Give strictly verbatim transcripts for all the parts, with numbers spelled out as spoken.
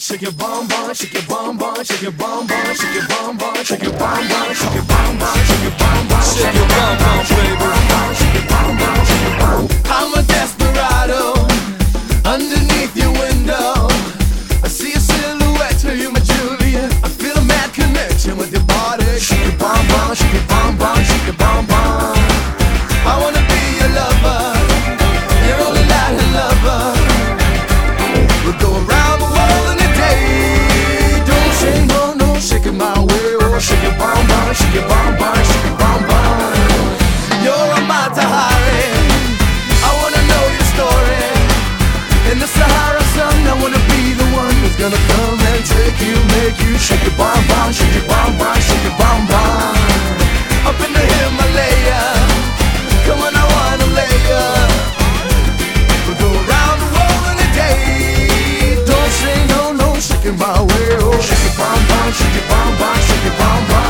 Shake your bum bum, shake your bum bum, shake your bum bum, shake your bum bum, shake your bum bum, shake your bum bum, shake your bum bum, shake your bum bum, baby. Shake your bum bum, shake your bum. I'm a desperado underneath your window. I see a silhouette, tell you my Julia. I feel a mad connection with your body. Shake your bum bum, shake your bum bum, shake your bum bum. I wanna be your lover, your only Latin lover. We'll go around the world in a day. Don't say no, no, shake it my way. Oh, shake your bum bum, shake your bum bum, shake your bum bum. You're a Matahari, I wanna know your story. In the Sahara sun, I wanna be the one who's gonna come and take you, make you shake your bum bum, shake your bum bum, shake your bum bum. Up in the Himalaya, come on, I wanna lay ya. We'll go around the world in a day. Don't say no, no, shake it my way. Oh, shake your bum bum, shake your bum bum, shake your bum bum.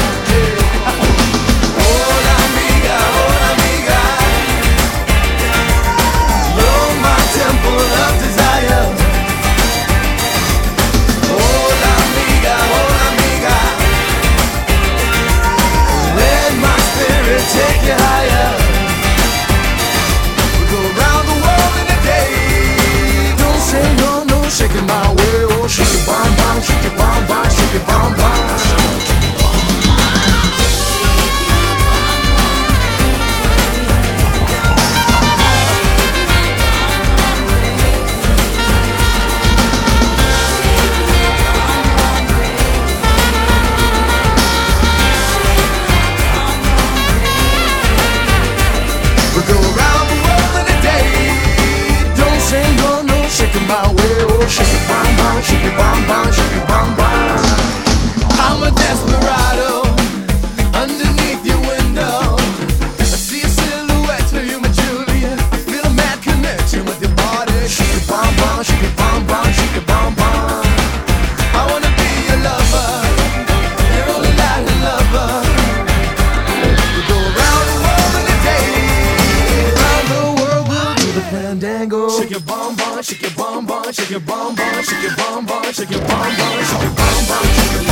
Hola amiga, hola amiga, you're my temple of desire. Hola amiga, hola amiga, let my spirit take you higher. We go around the world in a day. Don't say no, no, shake it my way. Oh, shake your bum bum, shake your bum bum, shake your bum bum. We go around the world in a day. Don't say no, no, shake it my way. Oh, shake your bum bum, shake your bum bum, shake your bum bum. I'm a desperado underneath your window. I see a silhouette, tell you my Julia. I feel a mad connection with your body. Shake your bum bum, shake your bum bum, shake your bum bum. I wanna be your lover, your only Latin lover. We go around the world in a day. Around the world we'll do the fandango. Shake your bum bum, shake your bum bum, shake your bum bum, shake your bum bum, shake your bum bum, shake your bum bum, shake your